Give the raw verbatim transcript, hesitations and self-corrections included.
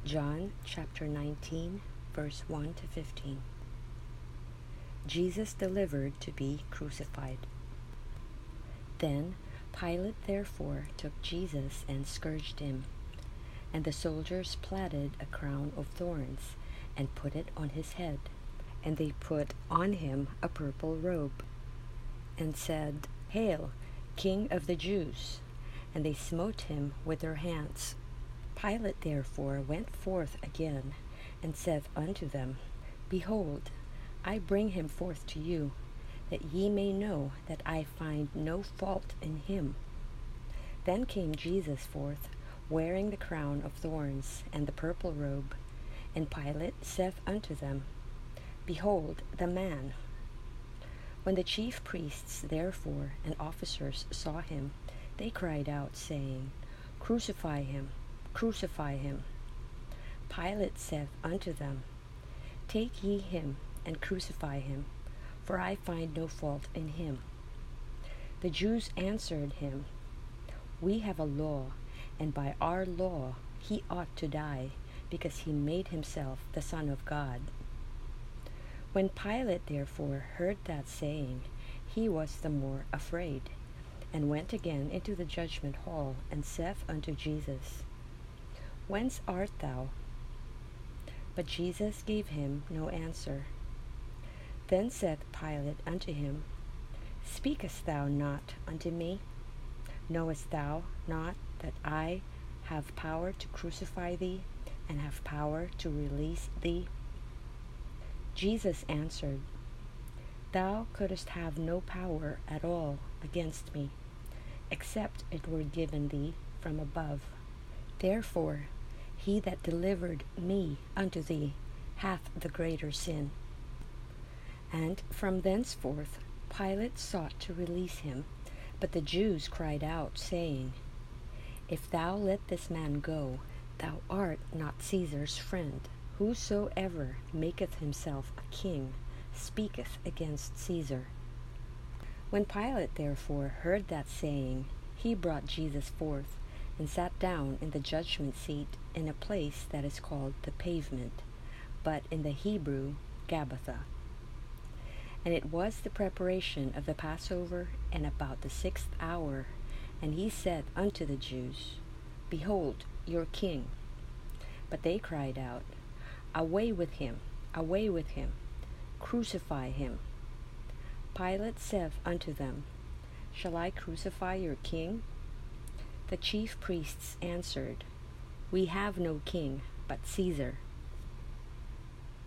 John chapter nineteen, verse one to fifteen. Jesus delivered to be crucified. Then Pilate therefore took Jesus and scourged him. And the soldiers platted a crown of thorns and put it on his head. And they put on him a purple robe and said, Hail, King of the Jews! And they smote him with their hands. Pilate therefore went forth again and saith unto them, Behold, I bring him forth to you, that ye may know that I find no fault in him. Then came Jesus forth, wearing the crown of thorns and the purple robe. And Pilate saith unto them, Behold the man. When the chief priests therefore and officers saw him, they cried out, saying, Crucify him, crucify him. Pilate saith unto them, Take ye him, and crucify him, for I find no fault in him. The Jews answered him, We have a law, and by our law he ought to die, because he made himself the Son of God. When Pilate therefore heard that saying, he was the more afraid, and went again into the judgment hall, and saith unto Jesus, Whence art thou? But Jesus gave him no answer. Then saith Pilate unto him, Speakest thou not unto me? Knowest thou not that I have power to crucify thee, and have power to release thee? Jesus answered, Thou couldst have no power at all against me, except it were given thee from above. Therefore he that delivered me unto thee hath the greater sin. And from thenceforth Pilate sought to release him, but the Jews cried out, saying, If thou let this man go, thou art not Caesar's friend. Whosoever maketh himself a king speaketh against Caesar. When Pilate therefore heard that saying, he brought Jesus forth, and sat down in the judgment seat in a place that is called the Pavement, but in the Hebrew Gabbatha. And it was the preparation of the Passover, and about the sixth hour. And he said unto the Jews, Behold your king. But they cried out, Away with him, away with him, crucify him. Pilate saith unto them, Shall I crucify your king? The chief priests answered, We have no king but Caesar.